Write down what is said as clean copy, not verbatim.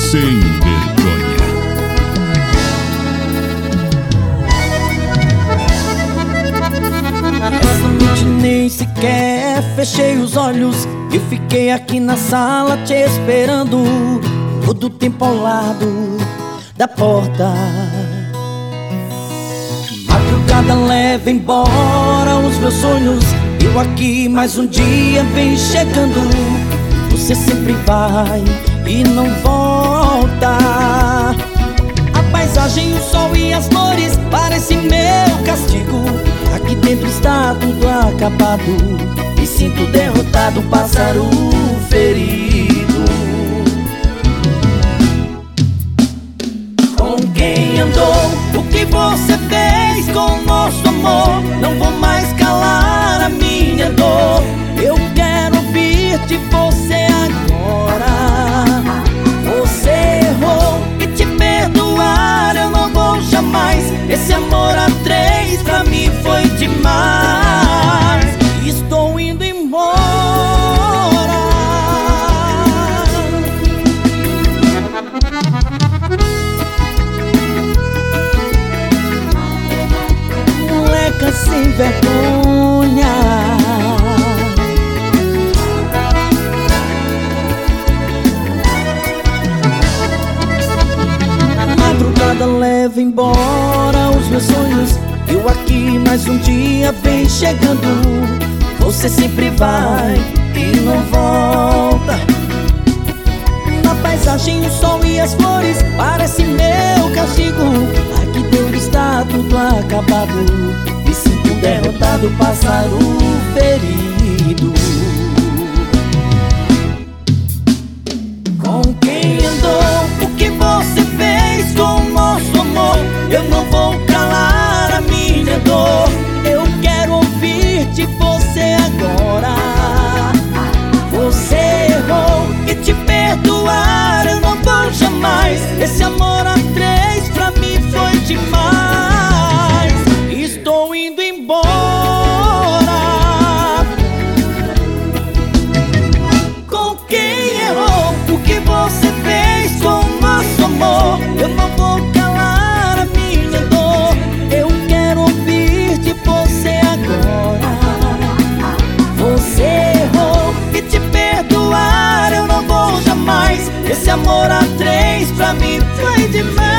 sem vergonha. Essa noite nem sequer fechei os olhos e fiquei aqui na sala te esperando, todo o tempo ao lado da porta. Madrugada leva embora os meus sonhos, eu aqui mais um dia vem chegando. Você sempre vai e não volta. A paisagem, o sol e as flores parecem meu castigo. Aqui dentro está tudo acabado, me sinto derrotado, pássaro ferido. Com quem andou? O que você fez com o nosso amor? Não vou mais calar a minha dor. Eu quero ouvir de você agora. Você errou e te perdoar eu não vou jamais. Esse amor a três pra mim foi demais. Estou indo embora. Moleca sem vergonha. Madrugada leva embora os meus sonhos, eu aqui mais um dia vem chegando. Você sempre vai e não volta. Na paisagem, o sol e as flores parecem meu castigo. Aqui dentro está tudo acabado, me sinto derrotado, pássaro ferido. Com quem andou? O que você fez com o nosso amor? Eu não vou calar a minha dor. Eu quero ouvir de você agora. Você errou e te perdoar eu não vou jamais. Esse amor a três pra mim foi demais. Estou indo embora. Com quem errou? O que você fez com o nosso amor? Eu não vou calar a minha dor. Eu quero ouvir de você agora. Você errou e te perdoar eu não vou jamais. Esse amor a três pra mim foi demais.